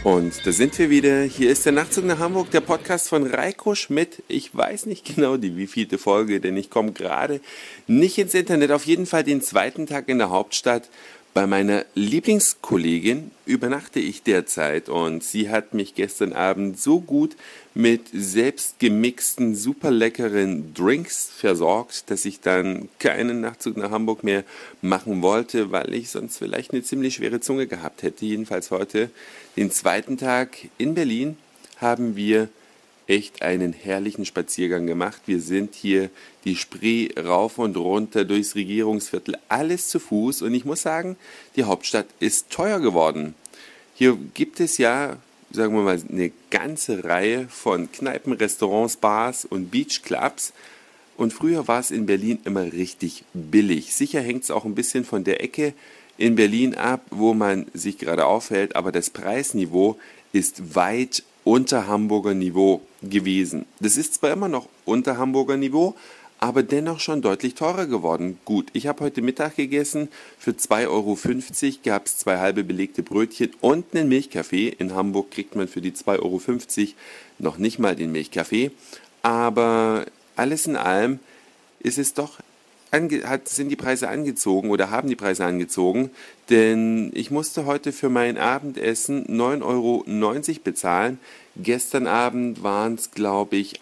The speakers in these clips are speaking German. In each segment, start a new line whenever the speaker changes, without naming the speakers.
Und da sind wir wieder. Hier ist der Nachtzug nach Hamburg, der Podcast von Reiko Schmidt. Ich weiß nicht genau die wievielte Folge, denn ich komme gerade nicht ins Internet. Auf jeden Fall den zweiten Tag in der Hauptstadt. Bei meiner Lieblingskollegin übernachte ich derzeit und sie hat mich gestern Abend so gut mit selbst gemixten, super leckeren Drinks versorgt, dass ich dann keinen Nachtzug nach Hamburg mehr machen wollte, weil ich sonst vielleicht eine ziemlich schwere Zunge gehabt hätte. Jedenfalls heute, den zweiten Tag in Berlin, haben wir echt einen herrlichen Spaziergang gemacht. Wir sind hier die Spree rauf und runter durchs Regierungsviertel, alles zu Fuß. Und ich muss sagen, die Hauptstadt ist teuer geworden. Hier gibt es ja, sagen wir mal, eine ganze Reihe von Kneipen, Restaurants, Bars und Beachclubs. Und früher war es in Berlin immer richtig billig. Sicher hängt es auch ein bisschen von der Ecke in Berlin ab, wo man sich gerade aufhält. Aber das Preisniveau ist weit unter Hamburger Niveau gewesen. Das ist zwar immer noch unter Hamburger Niveau, aber dennoch schon deutlich teurer geworden. Gut, ich habe heute Mittag gegessen. Für 2,50 € gab es 2 halbe belegte Brötchen und einen Milchkaffee. In Hamburg kriegt man für die 2,50 € noch nicht mal den Milchkaffee. Aber alles in allem ist es doch sind die Preise angezogen oder haben die Preise angezogen, denn ich musste heute für mein Abendessen 9,90 € bezahlen. Gestern Abend waren es, glaube ich,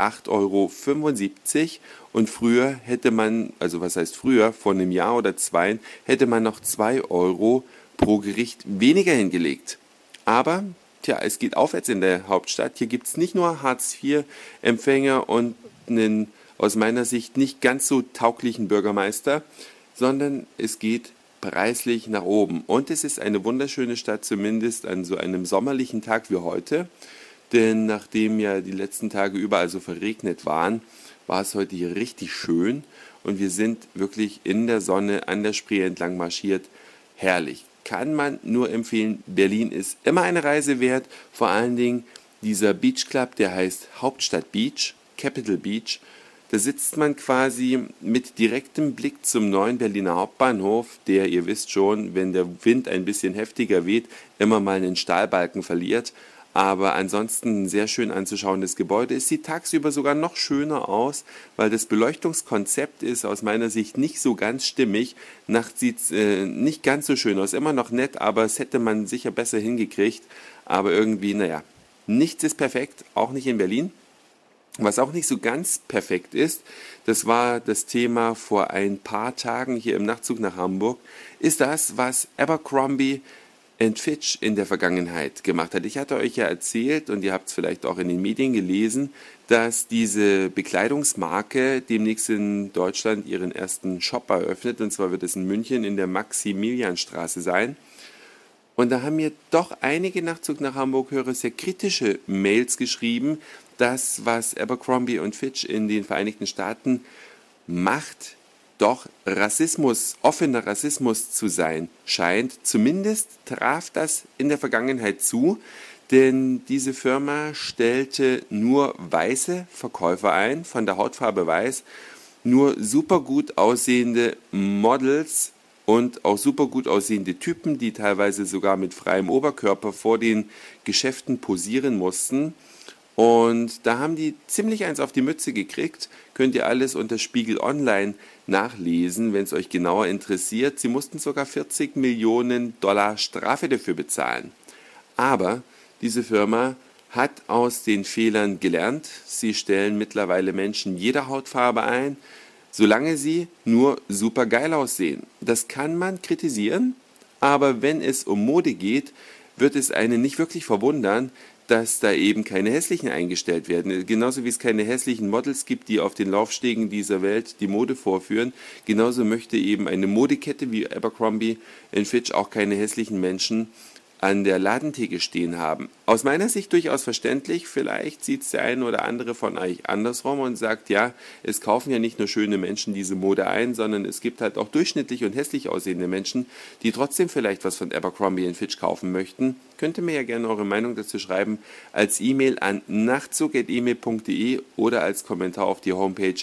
8,75 € und früher hätte man, also was heißt früher, vor einem Jahr oder zwei, hätte man noch 2 € pro Gericht weniger hingelegt. Aber es geht aufwärts in der Hauptstadt. Hier gibt es nicht nur Hartz-IV-Empfänger und einen aus meiner Sicht nicht ganz so tauglichen Bürgermeister, sondern es geht preislich nach oben. Und es ist eine wunderschöne Stadt, zumindest an so einem sommerlichen Tag wie heute. Denn nachdem ja die letzten Tage überall so verregnet waren, war es heute hier richtig schön. Und wir sind wirklich in der Sonne an der Spree entlang marschiert. Herrlich. Kann man nur empfehlen. Berlin ist immer eine Reise wert. Vor allen Dingen dieser Beachclub, der heißt Hauptstadt Beach, Capital Beach. Da sitzt man quasi mit direktem Blick zum neuen Berliner Hauptbahnhof, der, ihr wisst schon, wenn der Wind ein bisschen heftiger weht, immer mal einen Stahlbalken verliert. Aber ansonsten ein sehr schön anzuschauendes Gebäude. Es sieht tagsüber sogar noch schöner aus, weil das Beleuchtungskonzept ist aus meiner Sicht nicht so ganz stimmig. Nachts sieht es nicht ganz so schön aus. Immer noch nett, aber es hätte man sicher besser hingekriegt. Aber irgendwie, nichts ist perfekt, auch nicht in Berlin. Was auch nicht so ganz perfekt ist, das war das Thema vor ein paar Tagen hier im Nachtzug nach Hamburg, ist das, was Abercrombie Fitch in der Vergangenheit gemacht hat. Ich hatte euch ja erzählt, und ihr habt es vielleicht auch in den Medien gelesen, dass diese Bekleidungsmarke demnächst in Deutschland ihren ersten Shop eröffnet, und zwar wird es in München in der Maximilianstraße sein. Und da haben mir doch einige Nachtzug nach Hamburg-Hörer sehr kritische Mails geschrieben, das, was Abercrombie Fitch in den Vereinigten Staaten macht, doch Rassismus, offener Rassismus zu sein scheint. Zumindest traf das in der Vergangenheit zu, denn diese Firma stellte nur weiße Verkäufer ein, von der Hautfarbe weiß, nur super gut aussehende Models und auch super gut aussehende Typen, die teilweise sogar mit freiem Oberkörper vor den Geschäften posieren mussten. Und da haben die ziemlich eins auf die Mütze gekriegt. Könnt ihr alles unter Spiegel Online nachlesen, wenn es euch genauer interessiert. Sie mussten sogar 40 Millionen $ Strafe dafür bezahlen. Aber diese Firma hat aus den Fehlern gelernt. Sie stellen mittlerweile Menschen jeder Hautfarbe ein, solange sie nur super geil aussehen. Das kann man kritisieren, aber wenn es um Mode geht, wird es einen nicht wirklich verwundern, dass da eben keine hässlichen eingestellt werden. Genauso wie es keine hässlichen Models gibt, die auf den Laufstegen dieser Welt die Mode vorführen, genauso möchte eben eine Modekette wie Abercrombie Fitch auch keine hässlichen Menschen an der Ladentheke stehen haben. Aus meiner Sicht durchaus verständlich, vielleicht sieht es der eine oder andere von euch andersrum und sagt, ja, es kaufen ja nicht nur schöne Menschen diese Mode ein, sondern es gibt halt auch durchschnittlich und hässlich aussehende Menschen, die trotzdem vielleicht was von Abercrombie Fitch kaufen möchten. Könnt ihr mir ja gerne eure Meinung dazu schreiben, als E-Mail an nachtzug@email.de oder als Kommentar auf die Homepage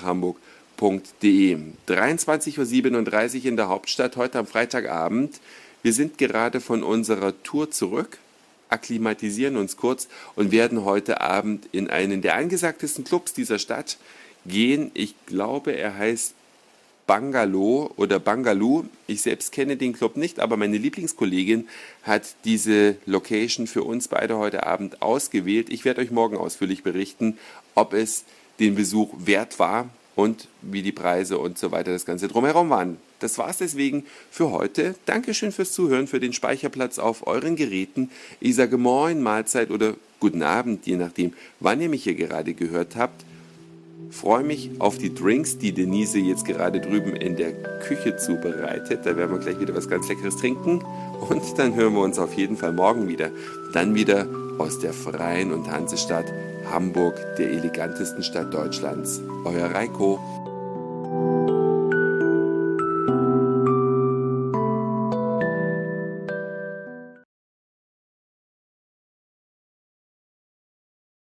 www.nachzugnachhamburg.de. 23:37 Uhr in der Hauptstadt, heute am Freitagabend. Wir sind gerade von unserer Tour zurück, akklimatisieren uns kurz und werden heute Abend in einen der angesagtesten Clubs dieser Stadt gehen. Ich glaube, er heißt Bungalow oder Bangaloo. Ich selbst kenne den Club nicht, aber meine Lieblingskollegin hat diese Location für uns beide heute Abend ausgewählt. Ich werde euch morgen ausführlich berichten, ob es den Besuch wert war und wie die Preise und so weiter das Ganze drumherum waren. Das war's deswegen für heute. Dankeschön fürs Zuhören, für den Speicherplatz auf euren Geräten. Ich sage Moin, Mahlzeit oder Guten Abend, je nachdem, wann ihr mich hier gerade gehört habt. Freue mich auf die Drinks, die Denise jetzt gerade drüben in der Küche zubereitet. Da werden wir gleich wieder was ganz Leckeres trinken. Und dann hören wir uns auf jeden Fall morgen wieder. Dann wieder aus der freien und Hansestadt Hamburg, der elegantesten Stadt Deutschlands. Euer Reiko.